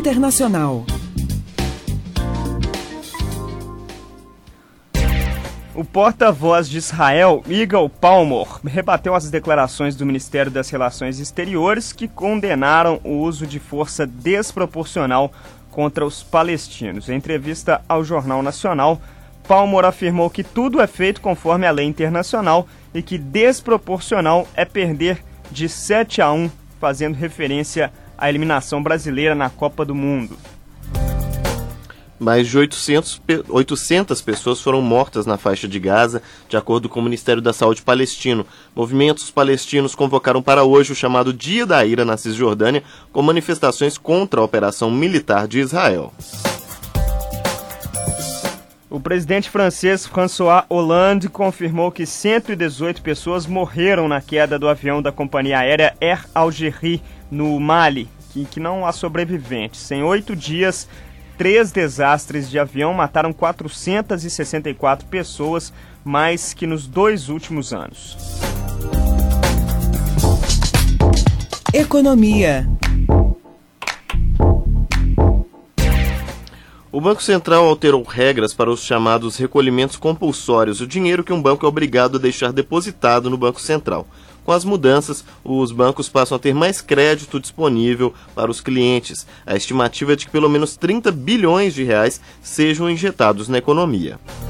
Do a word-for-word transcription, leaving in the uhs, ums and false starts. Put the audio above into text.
internacional. O porta-voz de Israel, Yigal Palmor, rebateu as declarações do Ministério das Relações Exteriores que condenaram o uso de força desproporcional contra os palestinos. Em entrevista ao Jornal Nacional, Palmor afirmou que tudo é feito conforme a lei internacional e que desproporcional é perder de sete a um, fazendo referência à eliminação brasileira na Copa do Mundo. Mais de oitocentas pessoas foram mortas na faixa de Gaza, de acordo com o Ministério da Saúde palestino. Movimentos palestinos convocaram para hoje o chamado Dia da Ira na Cisjordânia, com manifestações contra a operação militar de Israel. O presidente francês François Hollande confirmou que cento e dezoito pessoas morreram na queda do avião da companhia aérea Air Algérie, no Mali, que, que não há sobreviventes. Em oito dias, três desastres de avião mataram quatrocentas e sessenta e quatro pessoas, mais que nos dois últimos anos. Economia. O Banco Central alterou regras para os chamados recolhimentos compulsórios, o dinheiro que um banco é obrigado a deixar depositado no Banco Central. Com as mudanças, os bancos passam a ter mais crédito disponível para os clientes. A estimativa é de que pelo menos trinta bilhões de reais sejam injetados na economia.